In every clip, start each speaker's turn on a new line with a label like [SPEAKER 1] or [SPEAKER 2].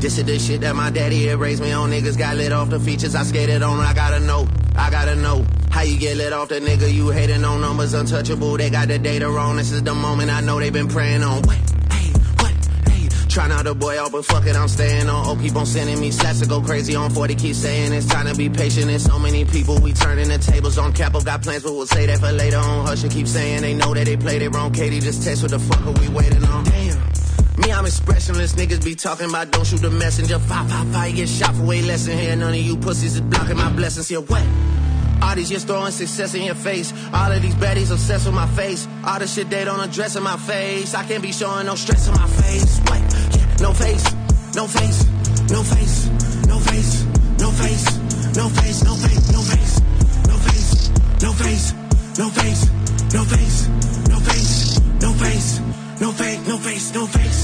[SPEAKER 1] This is the shit that my daddy had raised me on. Niggas got lit off the features I skated on. I gotta know how you get lit off the nigga you hating on. Numbers untouchable, they got the data wrong. This is the moment I know they been praying on. What? Try not to boy out, but fuck it, I'm staying on. Oh, keep on sending me slaps to go crazy on 40. Keep saying it's time to be patient. There's so many people, we turning the tables on. Capo got plans, but we'll say that for later on. Hush, keep saying they know that they played it wrong. Katie just text, what the fuck are we waiting on? Damn. Me, I'm expressionless. Niggas be talking about don't shoot the messenger. 555, you get shot for way less than here. None of you pussies is blocking my blessings here. What? All these just throwing success in your face. All of these baddies obsessed with my face. All the shit they don't address in my face. I can't be showing no stress in my face. What? Yeah, no face, no face, no face, no face, no face, no face, no face, no face, no face, no face, no face, no face, no face, no face, no face, no face, no face.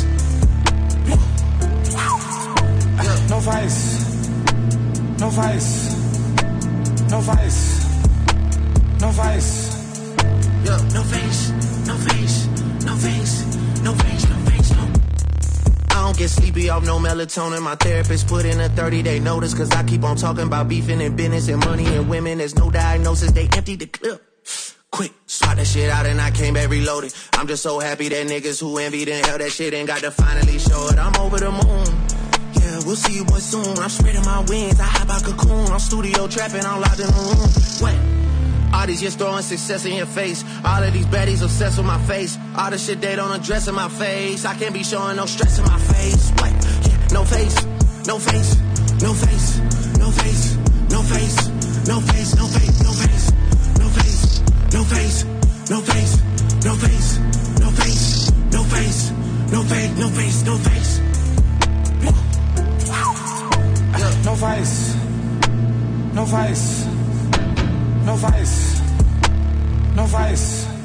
[SPEAKER 2] No face, no face. No face, no face,
[SPEAKER 1] yeah. No face, no face, no face, no face, no face, no. I don't get sleepy off no melatonin. My therapist put in a 30-day notice, cause I keep on talking about beefing and business and money and women. There's no diagnosis, they emptied the clip. Quick, swat that shit out and I came back reloaded. I'm just so happy that niggas who envied and held that shit ain't got to finally show it. I'm over the moon. Yeah, we'll see you boys soon. I'm spreading my wings, I hop out cocoon. I'm studio trapping, I'm locked in the room. What? All these just throwing success in your face. All of these baddies obsessed with my face. All the shit they don't address in my face. I can't be showing no stress in my face. What? Yeah, no face, no face, no face, no face, no face, no face, no face, no face, no face, no face, no face, no face, no face, no face, no face, no face, no face.
[SPEAKER 2] No face, no face, no face, no face.